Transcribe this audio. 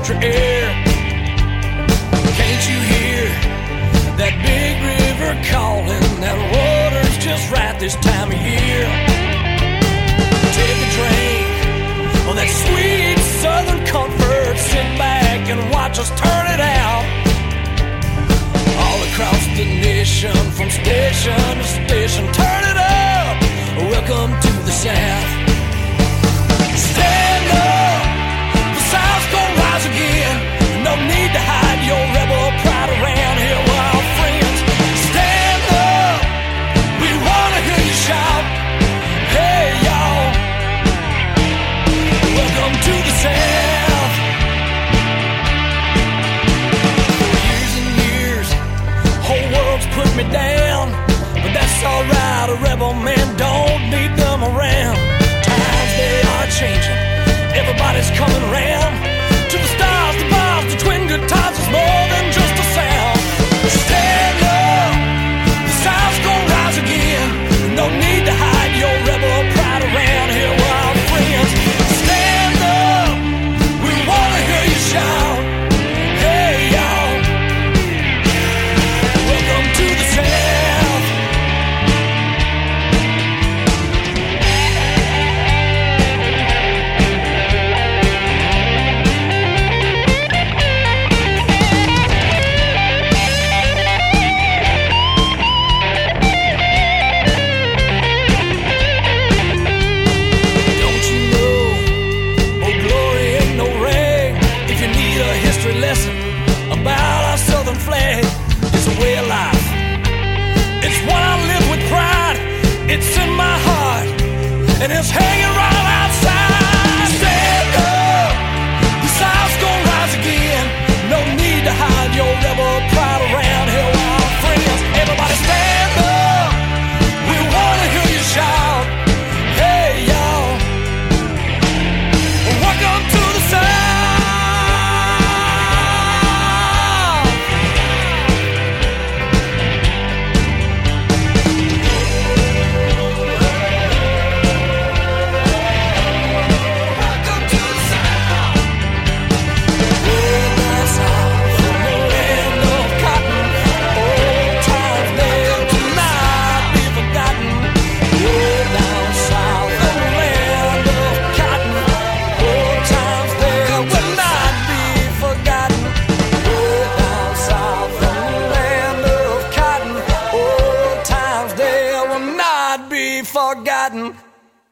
country air. Can't you hear that big river calling? That water's just right this time of year. Take a drink on that sweet southern comfort. Sit back and watch us turn it out. All across the nation, from station to station, turn it up. Welcome to the South. Stand up, the South's gonna rise again. No need to hide your rebel pride around here, wild friends. Stand up, we wanna hear you shout. Hey y'all, welcome to the South. For years and years, whole world's put me down, but that's alright, a rebel man don't need them around. Times they are changing, everybody's coming round. To the stars, the bars, the twin good times is more than just a sound. Stand up, the South's gonna rise again. No need to hide your rebel pride around here, wild friends. Stand up, we wanna hear you shout. Hey y'all, welcome to the South. Don't you know, oh glory ain't no rag. If you need a history lesson about our southern flag, it's a way of life. It's one I live with pride. It's in my heart, and it's hanging right outside. Stand up, the South's gonna rise again. No need to hide your rebel pride around here, wild friends. Everybody stand up, we wanna hear you shout. Hey y'all, welcome to the South. Welcome to the South. Way down south, from the land of cotton. Old times there will not be forgotten. Way down south, from the land of cotton. Old times there will not be forgotten. Way down south, from the land of cotton. Old times there will not be forgotten.